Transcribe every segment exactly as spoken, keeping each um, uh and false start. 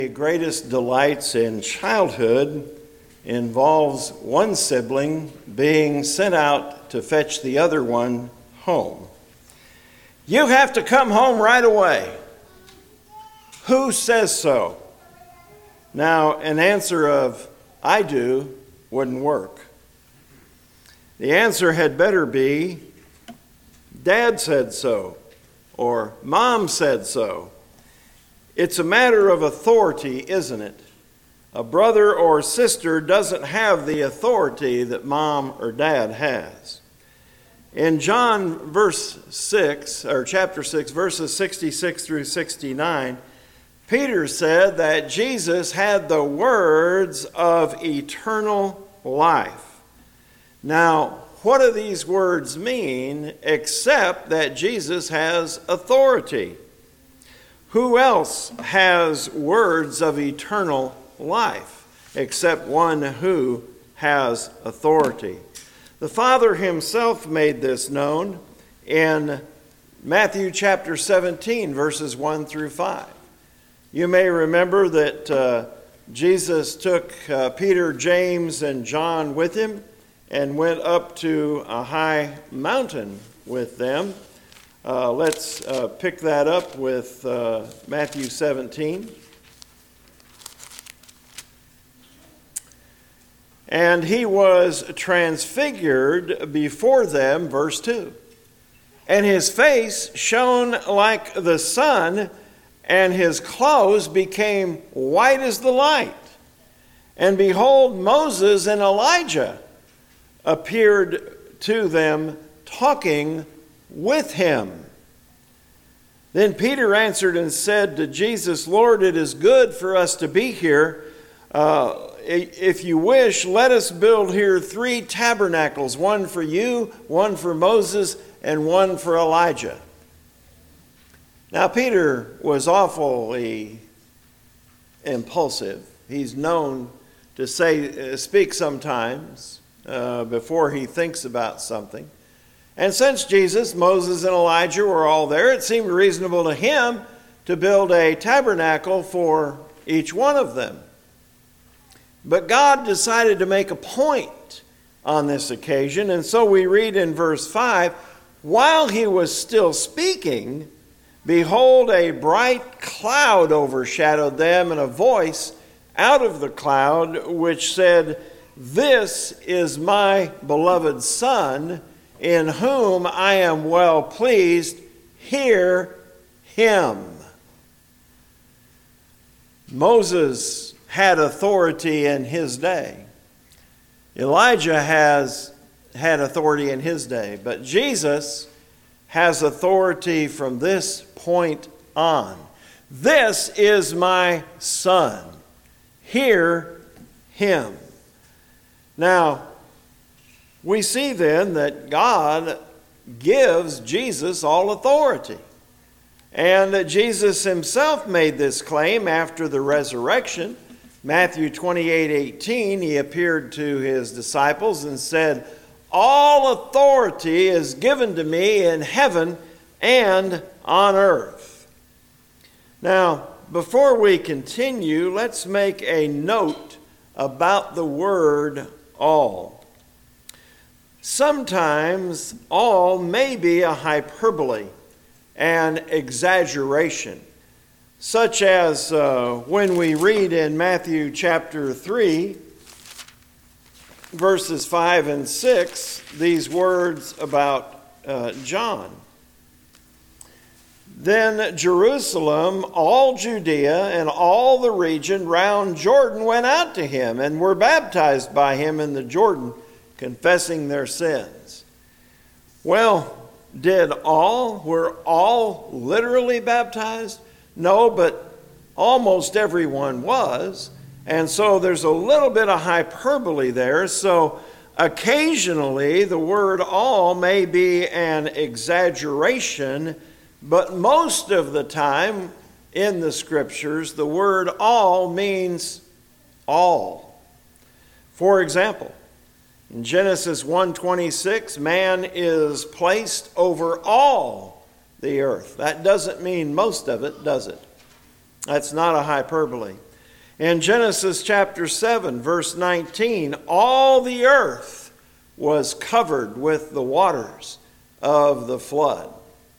The greatest delights in childhood involves one sibling being sent out to fetch the other one home. You have to come home right away. Who says so? Now, an answer of, I do, wouldn't work. The answer had better be, Dad said so, or Mom said so. It's a matter of authority, isn't it? A brother or sister doesn't have the authority that mom or dad has. In John verse six, or chapter six, verses sixty-six through sixty-nine, Peter said that Jesus had the words of eternal life. Now, what do these words mean except that Jesus has authority? Who else has words of eternal life except one who has authority? The Father himself made this known in Matthew chapter seventeen, verses one through five. You may remember that uh, Jesus took uh, Peter, James, and John with him and went up to a high mountain with them. Uh, let's uh, pick that up with uh, Matthew seventeen. And he was transfigured before them, verse two. And his face shone like the sun, and his clothes became white as the light. And behold, Moses and Elijah appeared to them, talking with him. Then Peter answered and said to Jesus, Lord, it is good for us to be here. Uh, if you wish, let us build here three tabernacles, one for you, one for Moses, and one for Elijah. Now, Peter was awfully impulsive. He's known to say, uh, speak sometimes uh, before he thinks about something. And since Jesus, Moses, and Elijah were all there, it seemed reasonable to him to build a tabernacle for each one of them. But God decided to make a point on this occasion, and so we read in verse five, while he was still speaking, behold, a bright cloud overshadowed them, and a voice out of the cloud which said, This is my beloved Son, in whom I am well pleased, hear him. Moses had authority in his day. Elijah has had authority in his day. But Jesus has authority from this point on. This is my Son. Hear him. Now, we see then that God gives Jesus all authority. And that Jesus himself made this claim after the resurrection. Matthew twenty-eight eighteen, he appeared to his disciples and said, All authority is given to me in heaven and on earth. Now, before we continue, let's make a note about the word all. Sometimes all may be a hyperbole, an exaggeration, such as uh, when we read in Matthew chapter three, verses five and six, these words about uh, John. Then Jerusalem, all Judea, and all the region round Jordan went out to him and were baptized by him in the Jordan, confessing their sins. Well, did all, were all literally baptized? No, but almost everyone was. And so there's a little bit of hyperbole there. So occasionally the word all may be an exaggeration, but most of the time in the scriptures, the word all means all. For example, in Genesis one twenty-six, man is placed over all the earth. That doesn't mean most of it, does it? That's not a hyperbole. In Genesis chapter seven, verse nineteen, all the earth was covered with the waters of the flood.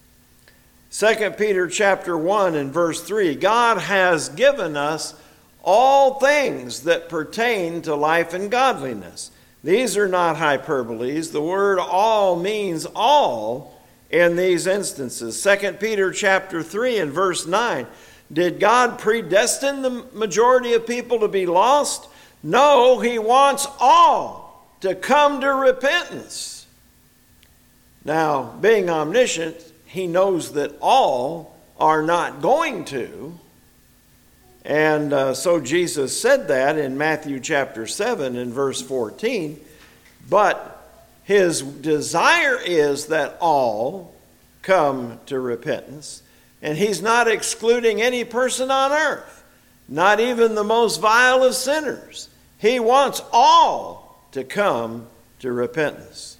Second Peter chapter one and verse three, God has given us all things that pertain to life and godliness. These are not hyperboles. The word all means all in these instances. Second Peter chapter three and verse nine, did God predestine the majority of people to be lost? No, he wants all to come to repentance. Now, being omniscient, he knows that all are not going to. And uh, so Jesus said that in Matthew chapter seven and verse fourteen. But his desire is that all come to repentance. And he's not excluding any person on earth, not even the most vile of sinners. He wants all to come to repentance.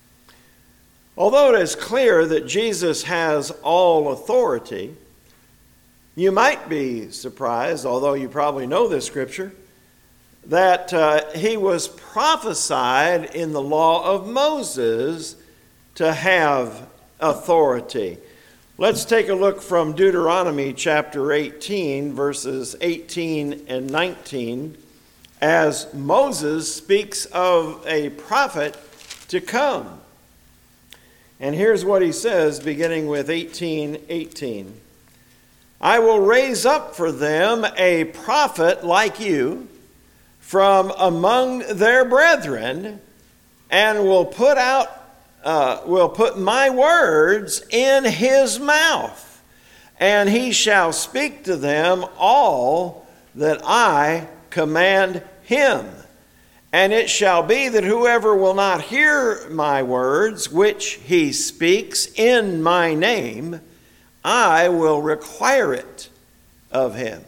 Although it is clear that Jesus has all authority, you might be surprised, although you probably know this scripture, that uh, he was prophesied in the law of Moses to have authority. Let's take a look from Deuteronomy chapter eighteen, verses eighteen and nineteen, as Moses speaks of a prophet to come. And here's what he says, beginning with eighteen eighteen. I will raise up for them a prophet like you from among their brethren, and will put out, uh, will put my words in his mouth, and he shall speak to them all that I command him. And it shall be that whoever will not hear my words, which he speaks in my name, I will require it of him.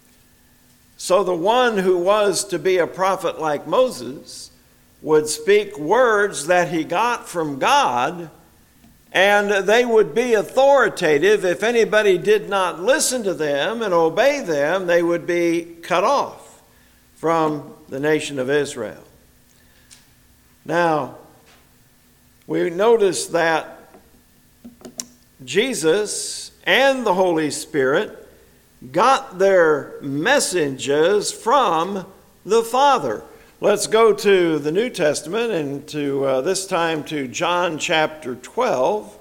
So the one who was to be a prophet like Moses would speak words that he got from God, and they would be authoritative. If anybody did not listen to them and obey them, they would be cut off from the nation of Israel. Now, we notice that Jesus and the Holy Spirit got their messages from the Father. Let's go to the New Testament and to uh, this time to John chapter twelve.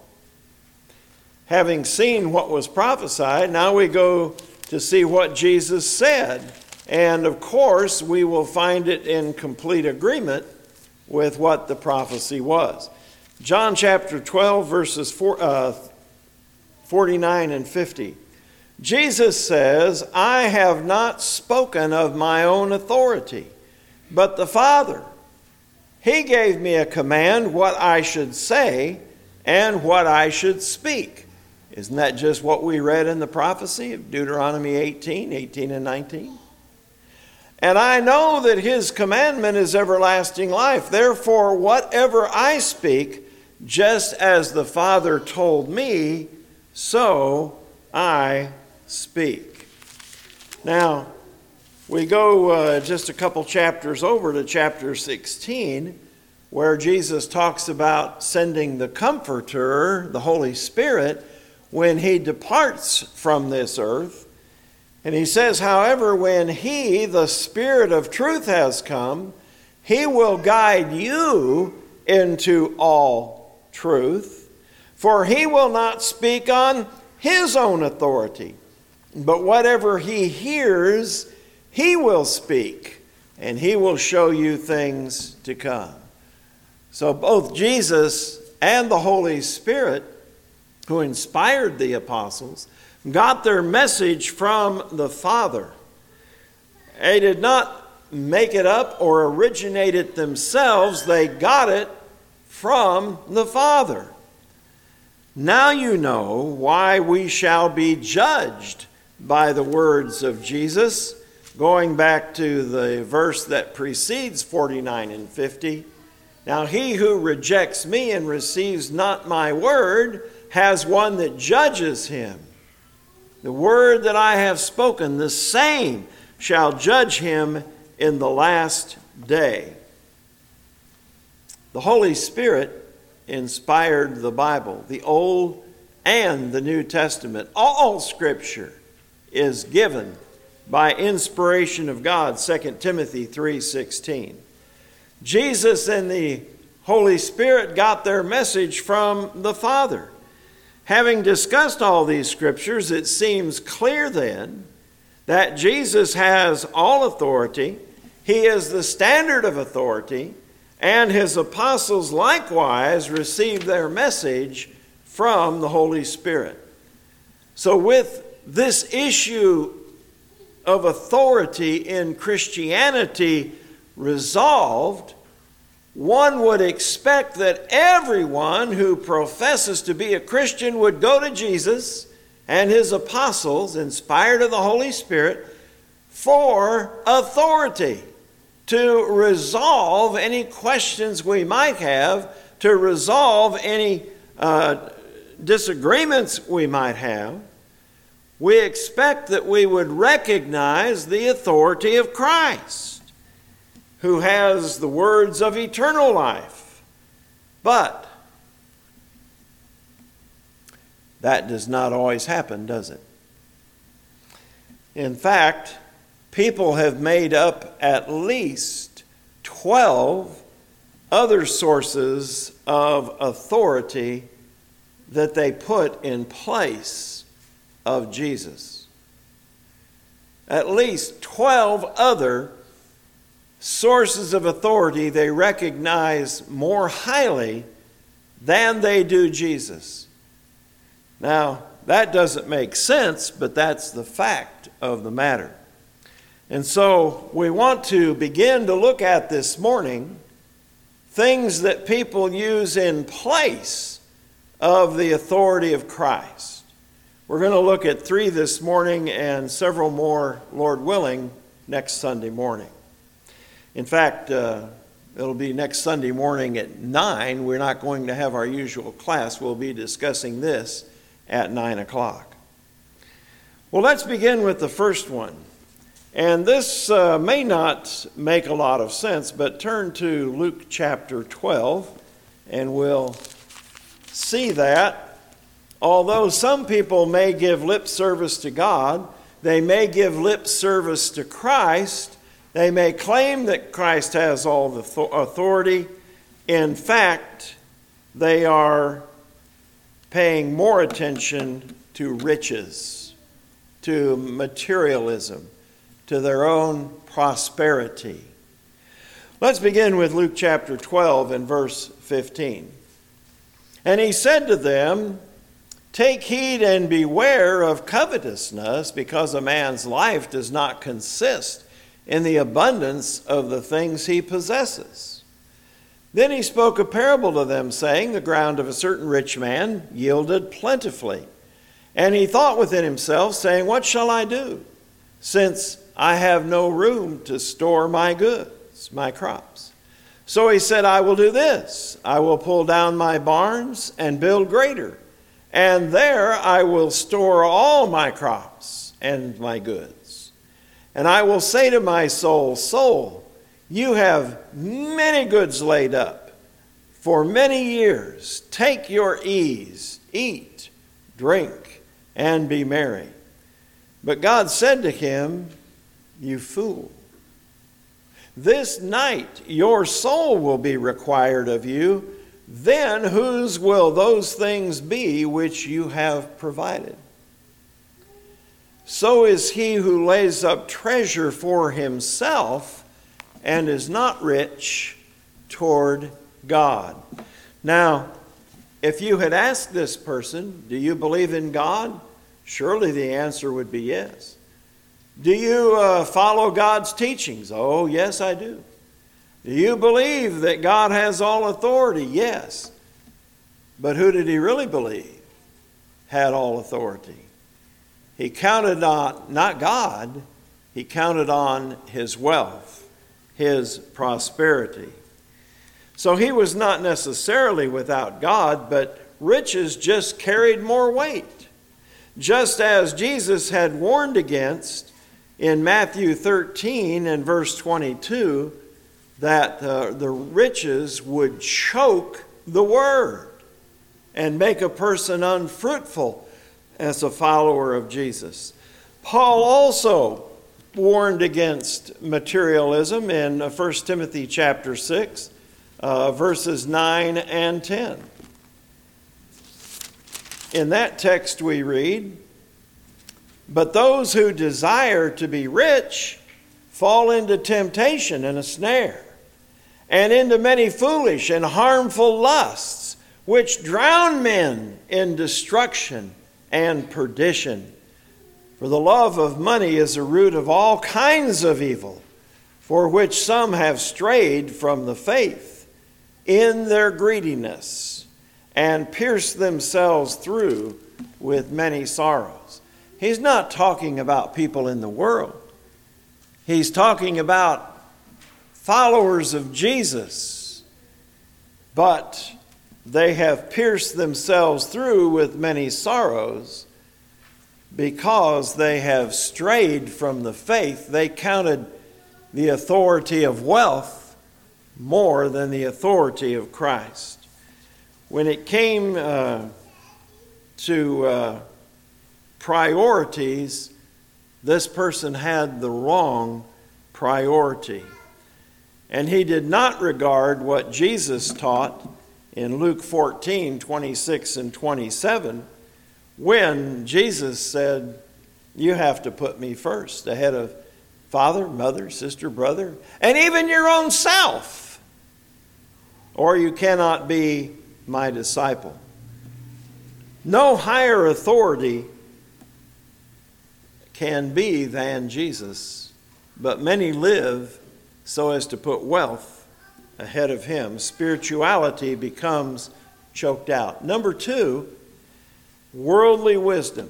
Having seen what was prophesied, now we go to see what Jesus said. And of course, we will find it in complete agreement with what the prophecy was. John chapter twelve, verses four, uh, forty-nine and fifty. Jesus says, I have not spoken of my own authority, but the Father, he gave me a command what I should say and what I should speak. Isn't that just what we read in the prophecy of Deuteronomy eighteen, eighteen and nineteen? And I know that his commandment is everlasting life. Therefore, whatever I speak, just as the Father told me, so I speak. Now, we go uh, just a couple chapters over to chapter sixteen, where Jesus talks about sending the Comforter, the Holy Spirit, when he departs from this earth. And he says, however, when he, the Spirit of truth, has come, he will guide you into all truth, for he will not speak on his own authority, but whatever he hears, he will speak, and he will show you things to come. So both Jesus and the Holy Spirit, who inspired the apostles, got their message from the Father. They did not make it up or originate it themselves. They got it from the Father. Now you know why we shall be judged by the words of Jesus. Going back to the verse that precedes forty-nine and fifty. Now he who rejects me and receives not my word has one that judges him. The word that I have spoken, the same shall judge him in the last day. The Holy Spirit inspired the Bible, the Old and the New Testament. All Scripture is given by inspiration of God, Second Timothy three sixteen. Jesus and the Holy Spirit got their message from the Father. Having discussed all these Scriptures, it seems clear then that Jesus has all authority. He is the standard of authority, and his apostles likewise received their message from the Holy Spirit. So with this issue of authority in Christianity resolved, one would expect that everyone who professes to be a Christian would go to Jesus and his apostles, inspired of the Holy Spirit, for authority, to resolve any questions we might have, to resolve any uh, disagreements we might have. We expect that we would recognize the authority of Christ, who has the words of eternal life. But that does not always happen, does it? In fact, people have made up at least twelve other sources of authority that they put in place of Jesus. At least twelve other sources of authority they recognize more highly than they do Jesus. Now, that doesn't make sense, but that's the fact of the matter. And so we want to begin to look at this morning things that people use in place of the authority of Christ. We're going to look at three this morning and several more, Lord willing, next Sunday morning. In fact, uh, it'll be next Sunday morning at nine. We're not going to have our usual class. We'll be discussing this at nine o'clock. Well, let's begin with the first one. And this uh, may not make a lot of sense, but turn to Luke chapter twelve, and we'll see that although some people may give lip service to God, they may give lip service to Christ, they may claim that Christ has all the authority. In fact, they are paying more attention to riches, to materialism, to their own prosperity. Let's begin with Luke chapter twelve and verse fifteen. And he said to them, "Take heed and beware of covetousness, because a man's life does not consist in the abundance of the things he possesses." Then he spoke a parable to them, saying, "The ground of a certain rich man yielded plentifully. And he thought within himself, saying, What shall I do, since I have no room to store my goods, my crops? So he said, I will do this. I will pull down my barns and build greater, and there I will store all my crops and my goods. And I will say to my soul, Soul, you have many goods laid up for many years. Take your ease, eat, drink, and be merry. But God said to him, You fool, this night your soul will be required of you. Then whose will those things be which you have provided? So is he who lays up treasure for himself and is not rich toward God." Now, if you had asked this person, do you believe in God? Surely the answer would be yes. Do you uh, follow God's teachings? Oh, yes, I do. Do you believe that God has all authority? Yes. But who did he really believe had all authority? He counted on, not God, he counted on his wealth, his prosperity. So he was not necessarily without God, but riches just carried more weight. Just as Jesus had warned against in Matthew thirteen and verse twenty-two that uh, the riches would choke the word and make a person unfruitful as a follower of Jesus. Paul also warned against materialism in First Timothy chapter six, uh, verses nine and ten. In that text we read, "But those who desire to be rich fall into temptation and a snare, and into many foolish and harmful lusts, which drown men in destruction and perdition. For the love of money is a root of all kinds of evil, for which some have strayed from the faith in their greediness, and pierced themselves through with many sorrows." He's not talking about people in the world. He's talking about followers of Jesus, but they have pierced themselves through with many sorrows because they have strayed from the faith. They counted the authority of wealth more than the authority of Christ. When it came uh, to uh, priorities, this person had the wrong priority. And he did not regard what Jesus taught in Luke fourteen, twenty-six and twenty-seven, when Jesus said, "You have to put me first, ahead of father, mother, sister, brother, and even your own self, or you cannot be my disciple." No higher authority can be than Jesus, but many live so as to put wealth ahead of him. Spirituality becomes choked out. Number two, worldly wisdom.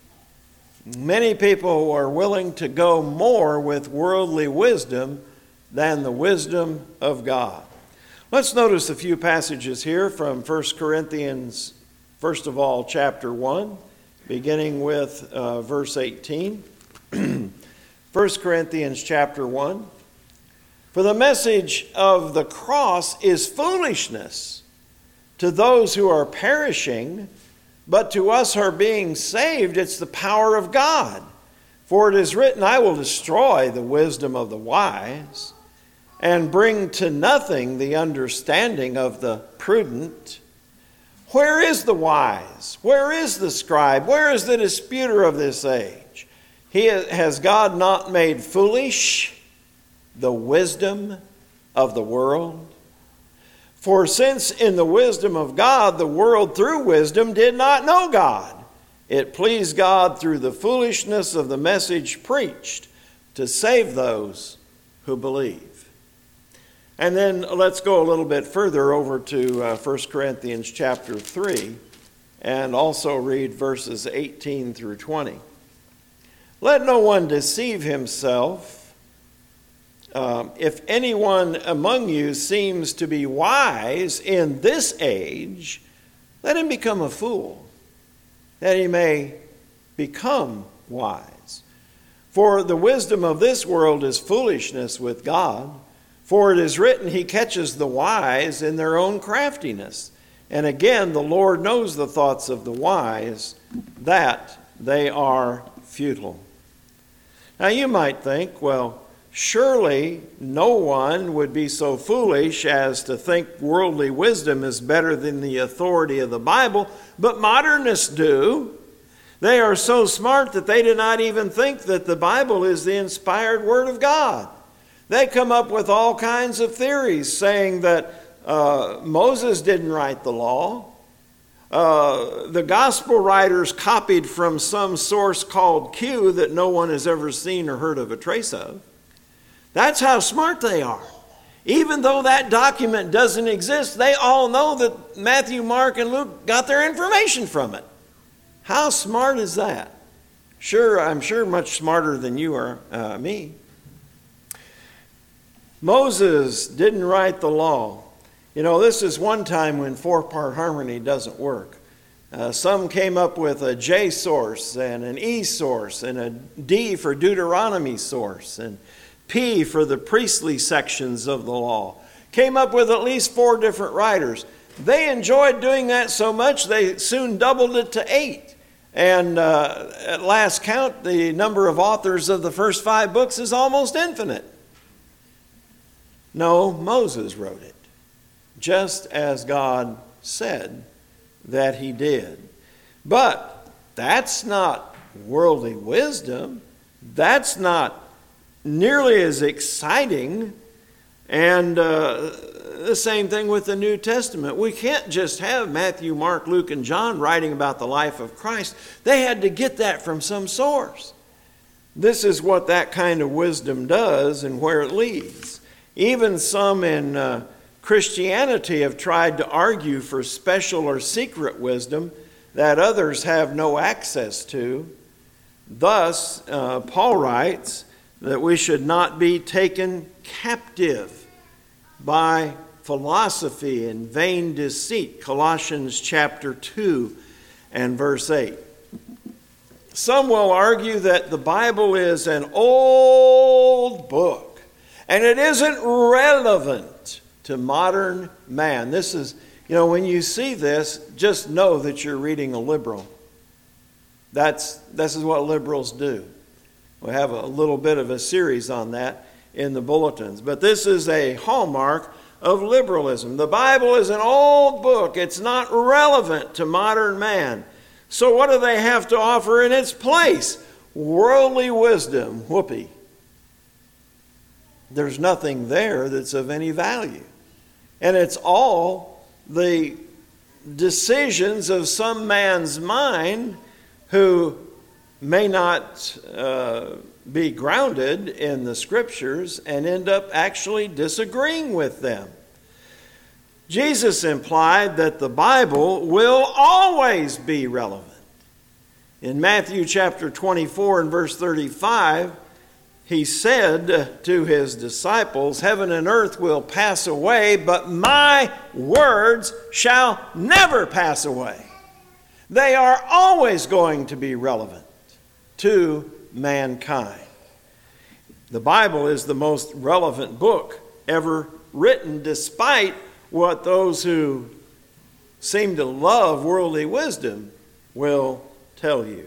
Many people are willing to go more with worldly wisdom than the wisdom of God. Let's notice a few passages here from First Corinthians, first of all, chapter one, beginning with uh, verse eighteen. First Corinthians chapter one. "For the message of the cross is foolishness to those who are perishing, but to us who are being saved, it's the power of God. For it is written, I will destroy the wisdom of the wise, and bring to nothing the understanding of the prudent. Where is the wise? Where is the scribe? Where is the disputer of this age? He has God not made foolish the wisdom of the world? For since in the wisdom of God, the world through wisdom did not know God, it pleased God through the foolishness of the message preached to save those who believe." And then let's go a little bit further over to uh, First Corinthians chapter three, and also read verses eighteen through twenty. "Let no one deceive himself. Um, if anyone among you seems to be wise in this age, let him become a fool, that he may become wise. For the wisdom of this world is foolishness with God. For it is written, he catches the wise in their own craftiness. And again, the Lord knows the thoughts of the wise, that they are futile." Now you might think, well, surely no one would be so foolish as to think worldly wisdom is better than the authority of the Bible, but modernists do. They are so smart that they do not even think that the Bible is the inspired Word of God. They come up with all kinds of theories saying that uh, Moses didn't write the law. Uh, the gospel writers copied from some source called Q that no one has ever seen or heard of a trace of. That's how smart they are. Even though that document doesn't exist, they all know that Matthew, Mark, and Luke got their information from it. How smart is that? Sure, I'm sure much smarter than you are, uh, me. Moses didn't write the law. You know, this is one time when four-part harmony doesn't work. Uh, some came up with a J source and an E source and a D for Deuteronomy source and P for the priestly sections of the law. Came up with at least four different writers. They enjoyed doing that so much they soon doubled it to eight. And uh, at last count, the number of authors of the first five books is almost infinite. No, Moses wrote it, just as God said that he did. But that's not worldly wisdom. That's not nearly as exciting. And uh, the same thing with the New Testament. We can't just have Matthew, Mark, Luke, and John writing about the life of Christ. They had to get that from some source. This is what that kind of wisdom does and where it leads. Even some in uh, Christianity have tried to argue for special or secret wisdom that others have no access to. Thus, uh, Paul writes that we should not be taken captive by philosophy and vain deceit. Colossians chapter two and verse eight. Some will argue that the Bible is an old book and it isn't relevant to modern man. This is, you know, when you see this, just know that you're reading a liberal. That's this is what liberals do. We have a little bit of a series on that in the bulletins. But this is a hallmark of liberalism. The Bible is an old book. It's not relevant to modern man. So what do they have to offer in its place? Worldly wisdom. Whoopee. There's nothing there that's of any value. And it's all the decisions of some man's mind who may not uh, be grounded in the Scriptures and end up actually disagreeing with them. Jesus implied that the Bible will always be relevant. In Matthew chapter twenty-four and verse thirty-five, he said to his disciples, "Heaven and earth will pass away, but my words shall never pass away." They are always going to be relevant to mankind. The Bible is the most relevant book ever written, despite what those who seem to love worldly wisdom will tell you.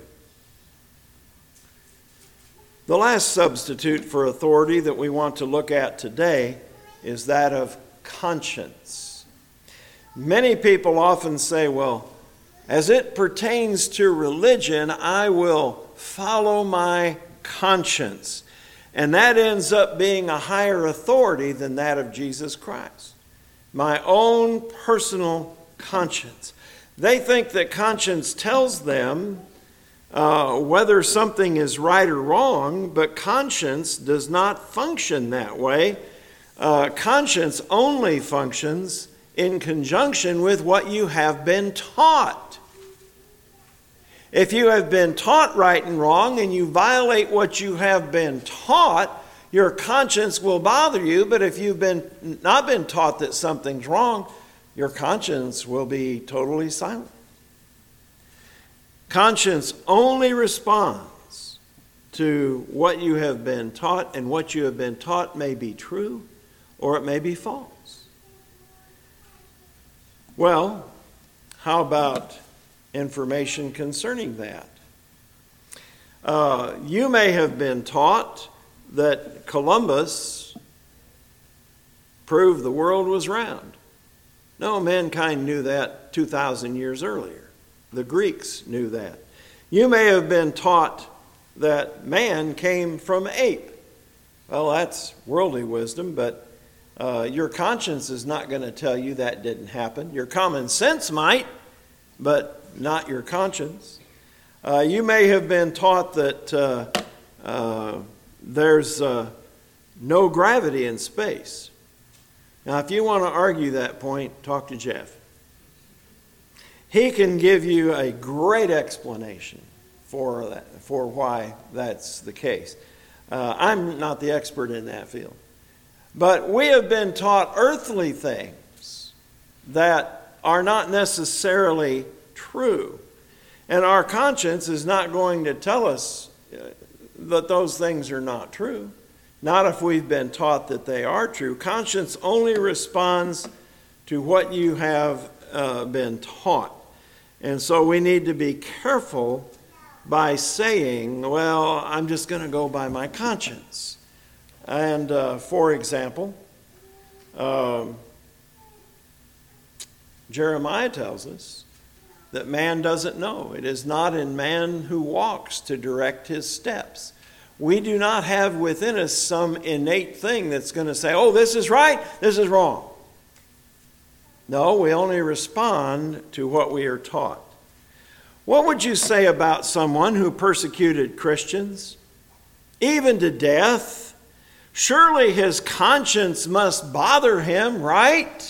The last substitute for authority that we want to look at today is that of conscience. Many people often say, well, as it pertains to religion, I will follow my conscience. And that ends up being a higher authority than that of Jesus Christ. My own personal conscience. They think that conscience tells them uh, whether something is right or wrong, but conscience does not function that way. Uh, conscience only functions in conjunction with what you have been taught. If you have been taught right and wrong and you violate what you have been taught, your conscience will bother you. But if you've been not been taught that something's wrong, your conscience will be totally silent. Conscience only responds to what you have been taught, and what you have been taught may be true or it may be false. Well, how about information concerning that? Uh, you may have been taught that Columbus proved the world was round. No, mankind knew that two thousand years earlier. The Greeks knew that. You may have been taught that man came from ape. Well, that's worldly wisdom, but uh, your conscience is not going to tell you that didn't happen. Your common sense might, but not your conscience. Uh, you may have been taught that uh, uh, there's uh, no gravity in space. Now, if you want to argue that point, talk to Jeff. He can give you a great explanation for that, for why that's the case. Uh, I'm not the expert in that field. But we have been taught earthly things that are not necessarily true. And our conscience is not going to tell us that those things are not true. Not if we've been taught that they are true. Conscience only responds to what you have uh, been taught. And so we need to be careful by saying, well, I'm just going to go by my conscience. And uh, for example, um, Jeremiah tells us that man doesn't know. It is not in man who walks to direct his steps. We do not have within us some innate thing that's going to say, oh, this is right, this is wrong. No, we only respond to what we are taught. What would you say about someone who persecuted Christians, even to death? Surely his conscience must bother him, right?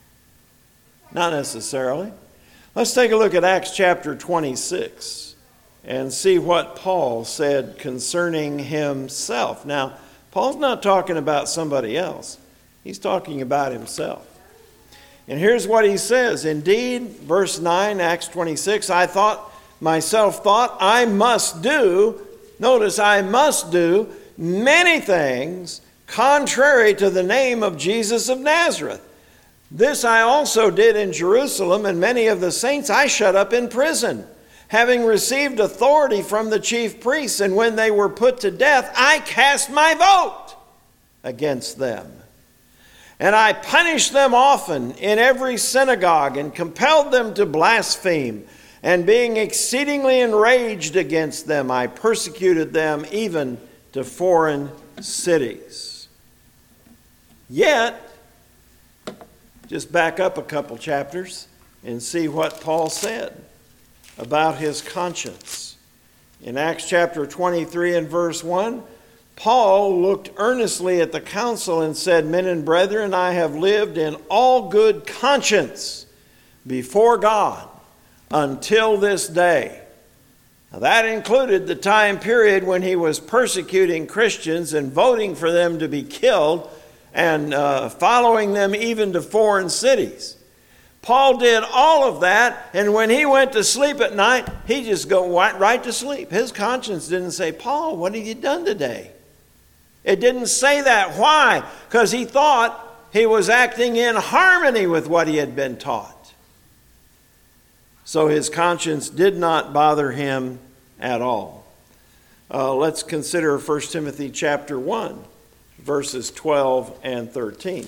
Not necessarily. Let's take a look at Acts chapter twenty-six and see what Paul said concerning himself. Now, Paul's not talking about somebody else. He's talking about himself. And here's what he says. Indeed, verse nine, Acts twenty-six, I thought, myself thought, I must do, notice, I must do many things contrary to the name of Jesus of Nazareth. This I also did in Jerusalem, and many of the saints I shut up in prison, having received authority from the chief priests, and when they were put to death, I cast my vote against them. And I punished them often in every synagogue, and compelled them to blaspheme. And being exceedingly enraged against them, I persecuted them even to foreign cities. Yet, just back up a couple chapters and see what Paul said about his conscience. In Acts chapter twenty-three and verse one, Paul looked earnestly at the council and said, Men and brethren, I have lived in all good conscience before God until this day. Now, that included the time period when he was persecuting Christians and voting for them to be killed and uh, following them even to foreign cities. Paul did all of that, and when he went to sleep at night, he just go right, right to sleep. His conscience didn't say, Paul, what have you done today? It didn't say that. Why? Because he thought he was acting in harmony with what he had been taught. So his conscience did not bother him at all. Uh, let's consider First Timothy chapter one, verses twelve and thirteen.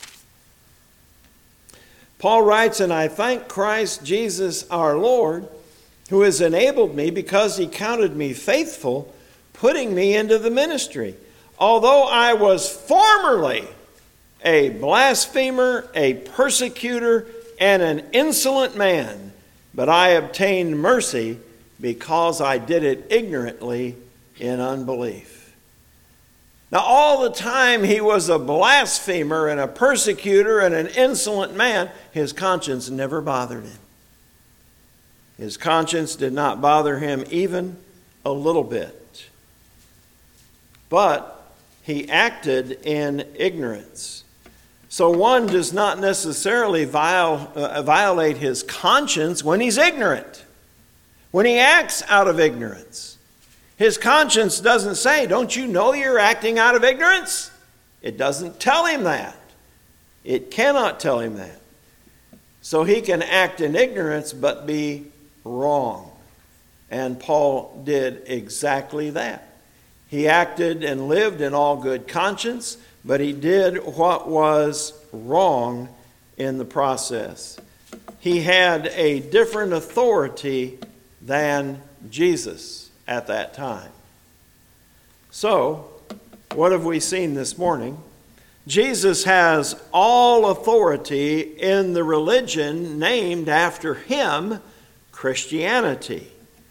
Paul writes, And I thank Christ Jesus our Lord, who has enabled me because he counted me faithful, putting me into the ministry. Although I was formerly a blasphemer, a persecutor, and an insolent man, but I obtained mercy because I did it ignorantly in unbelief. Now, all the time he was a blasphemer and a persecutor and an insolent man, his conscience never bothered him. His conscience did not bother him even a little bit. But he acted in ignorance. So one does not necessarily viol, uh, violate his conscience when he's ignorant, when he acts out of ignorance. His conscience doesn't say, don't you know you're acting out of ignorance? It doesn't tell him that. It cannot tell him that. So he can act in ignorance but be wrong. And Paul did exactly that. He acted and lived in all good conscience, but he did what was wrong in the process. He had a different authority than Jesus at that time. So, what have we seen this morning? Jesus has all authority in the religion named after him, Christianity.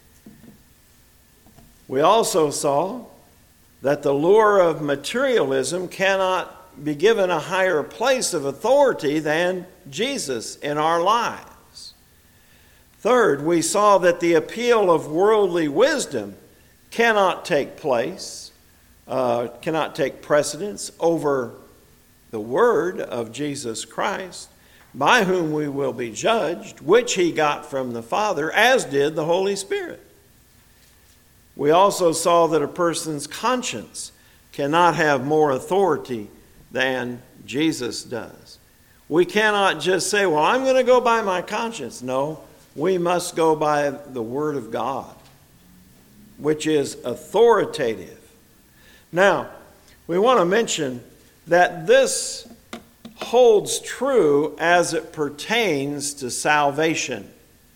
We also saw that the lure of materialism cannot be given a higher place of authority than Jesus in our lives. Third, we saw that the appeal of worldly wisdom cannot take place, uh, cannot take precedence over the word of Jesus Christ. by whom we will be judged, which he got from the Father, as did the Holy Spirit. We also saw that a person's conscience cannot have more authority than Jesus does. We cannot just say, well, I'm going to go by my conscience. No, we must go by the Word of God, which is authoritative. Now, we want to mention that this holds true as it pertains to salvation.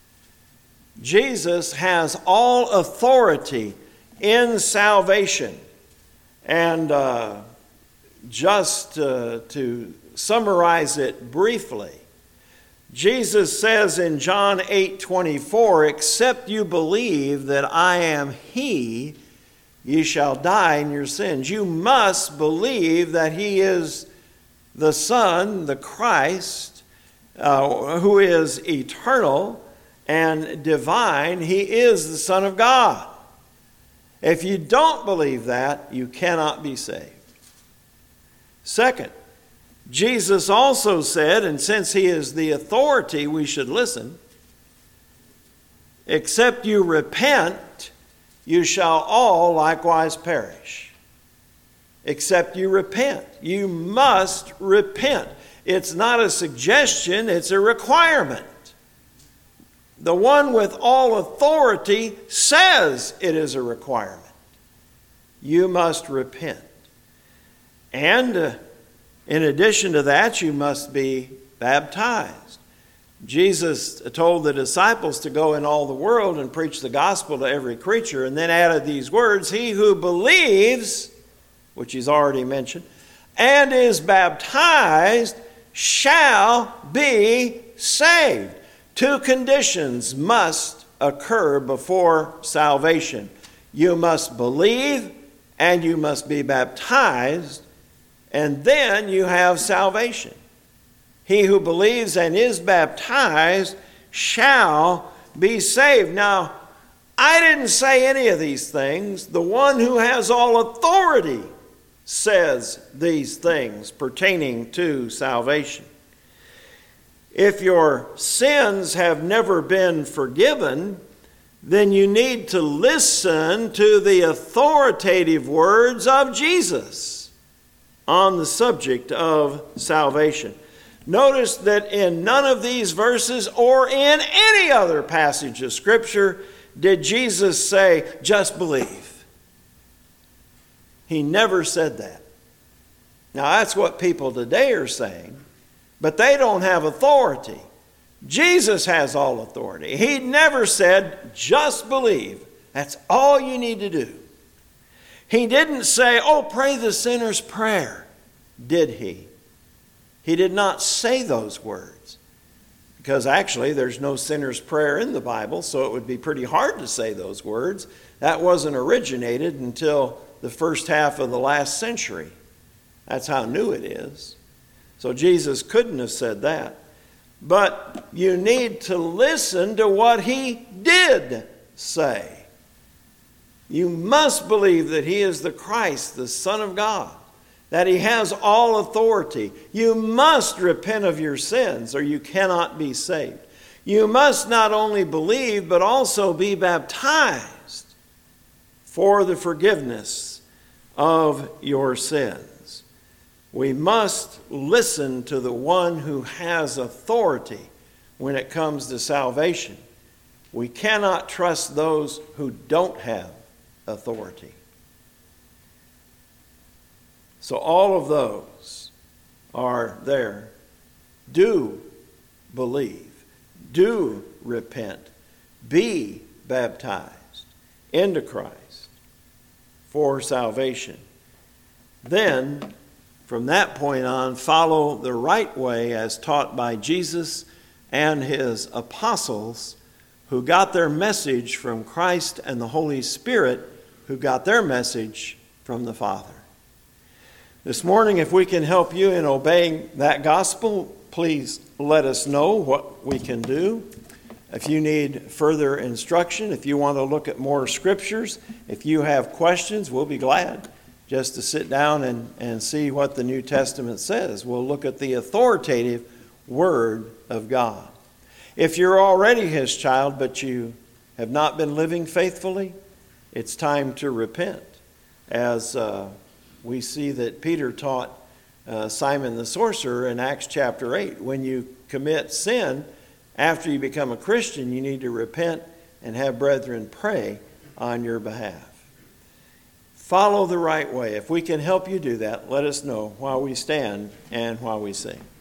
Jesus has all authority in salvation. And uh, just uh, to summarize it briefly, Jesus says in John eight twenty-four, except you believe that I am He, ye shall die in your sins. You must believe that He is the Son, the Christ, uh, who is eternal and divine. He is the Son of God. If you don't believe that, you cannot be saved. Second, Jesus also said, and since He is the authority, we should listen, except you repent, you shall all likewise perish. Except you repent. You must repent. It's not a suggestion, it's a requirement. The one with all authority says it is a requirement. You must repent. And uh, in addition to that, you must be baptized. Jesus told the disciples to go in all the world and preach the gospel to every creature, and then added these words, he who believes, which he's already mentioned, and is baptized shall be saved. Two conditions must occur before salvation. You must believe and you must be baptized, and then you have salvation. He who believes and is baptized shall be saved. Now, I didn't say any of these things. The one who has all authority says these things pertaining to salvation. If your sins have never been forgiven, then you need to listen to the authoritative words of Jesus on the subject of salvation. Notice that in none of these verses or in any other passage of Scripture did Jesus say, just believe. He never said that. Now that's what people today are saying, but they don't have authority. Jesus has all authority. He never said, just believe. That's all you need to do. He didn't say, oh, pray the sinner's prayer. Did he? He did not say those words. Because actually there's no sinner's prayer in the Bible, so it would be pretty hard to say those words. That wasn't originated until the first half of the last century. That's how new it is. So Jesus couldn't have said that. But you need to listen to what he did say. You must believe that he is the Christ, the Son of God, that he has all authority. You must repent of your sins or you cannot be saved. You must not only believe but also be baptized for the forgiveness of your sins. We must listen to the one who has authority when it comes to salvation. We cannot trust those who don't have authority. So all of those are there. Do believe. Do repent. Be baptized into Christ for salvation. Then, from that point on, follow the right way as taught by Jesus and his apostles, who got their message from Christ, and the Holy Spirit, who got their message from the Father. This morning, if we can help you in obeying that gospel, please let us know what we can do. If you need further instruction, if you want to look at more scriptures, if you have questions, we'll be glad just to sit down and, and see what the New Testament says. We'll look at the authoritative Word of God. If you're already His child, but you have not been living faithfully, it's time to repent. As uh, we see that Peter taught uh, Simon the sorcerer in Acts chapter eight. When you commit sin, after you become a Christian, you need to repent and have brethren pray on your behalf. Follow the right way. If we can help you do that, let us know while we stand and while we sing.